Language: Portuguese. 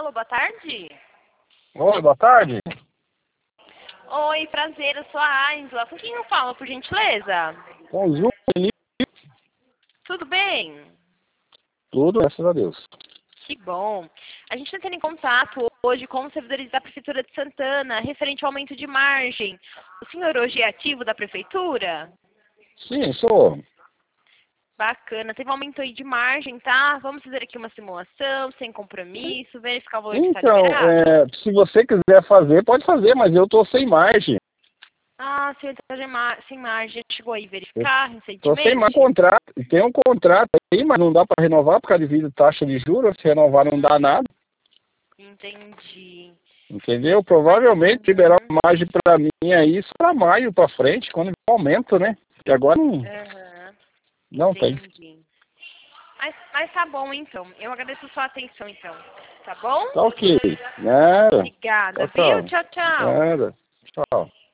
Alô, boa tarde. Oi, boa tarde. Oi, prazer, eu sou a Aisla. Com quem eu falo, por gentileza? Com o Zoom, Tudo bem? tudo, graças a Deus. Que bom. A gente está tendo em contato hoje com os servidores da Prefeitura de Santana, referente ao aumento de margem. O senhor hoje é ativo da Prefeitura? Sim, sou. Bacana. Teve um aumento aí de margem, tá? Vamos fazer aqui uma simulação, sem compromisso, verificar o valor que está Então, liberado. se você quiser fazer, pode fazer, mas eu tô sem margem. Ah, o senhor está sem margem. Chegou aí verificar Tô sem mais recentemente? contrato. Tem um contrato aí, mas não dá para renovar por causa de taxa de juros. Se renovar não dá nada. Entendi. Entendeu? Provavelmente liberar Uhum. margem para mim aí só para maio para frente, quando vier o aumento, né? E agora Aham. não tem. Entendi. Mas tá bom, então. Eu agradeço a sua atenção, então. Tá bom? Tá ok. Nada. Obrigada, Tchau, viu? tchau. Tchau, tchau. Nada. Tchau.